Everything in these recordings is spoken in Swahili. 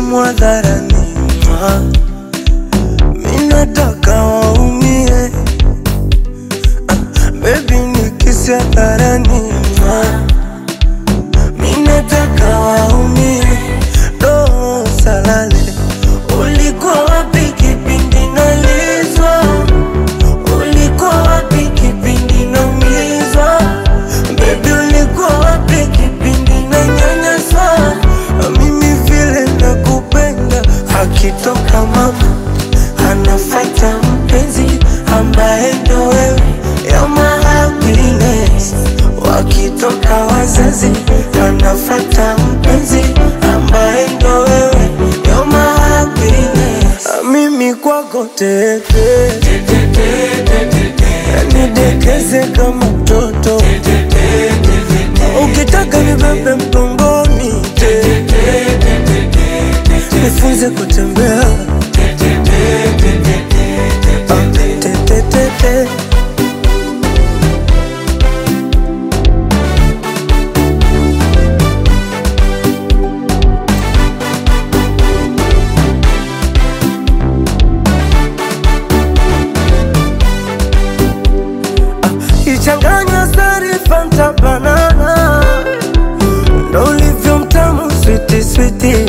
simu hadharani, mimi nataka waumie. Baby nikisi hadharani, mimi nataka waumie. Roho salale, ulikuwa wapi kipindi nalizwa? Ulikuwa wapi kipindi naumizwa? Baby ulikuwa wapi kipindi nanyanyaswa? Mimi vile nakupenda, akitoka mama anafuata mpenzi ambaye ndo wewe. You're my happiness. Wakitoka wazazi anafuata mpenzi ambaye ndo wewe. You're my happiness. Mimi kwako tete, nidekeze kama mtoto. Ukitaka nibebe mgongoni, nifunze kutembea. Ichanganya sari Fanta banana, ndo ulivyo mtamu sweetie sweetie.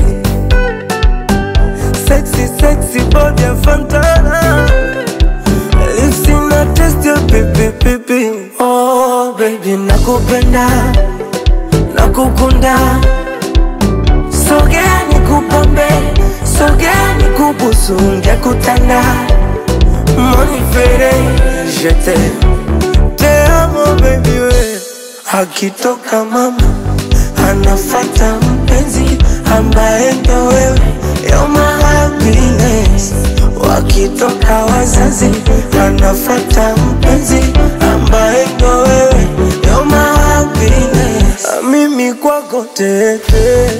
Sexy sexy body ya Fantana, lips in a taste ya pipi pipi. Oh baby nakupenda, nakukunda. Sogea nikupambe, sogea nikubusu, ngekutanda. Money fere, je t'aime. Te amo baby we. Akitoka mama anafuata mpenzi ambaye ndo wewe. You're my happiness. Wakitoka wazazi anafuata mpenzi ambaye ndo wewe. You're my happiness. Mimi kwako tete,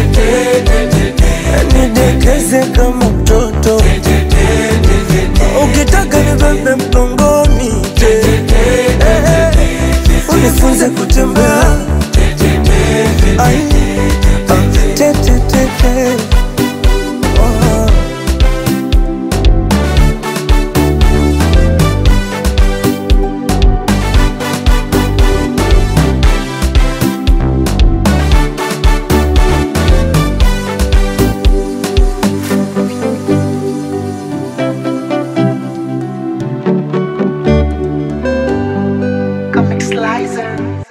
nidekeze kama mtoto. Ukitaka nibebe mgongoni, unifunze kutembea. Comic Slicer.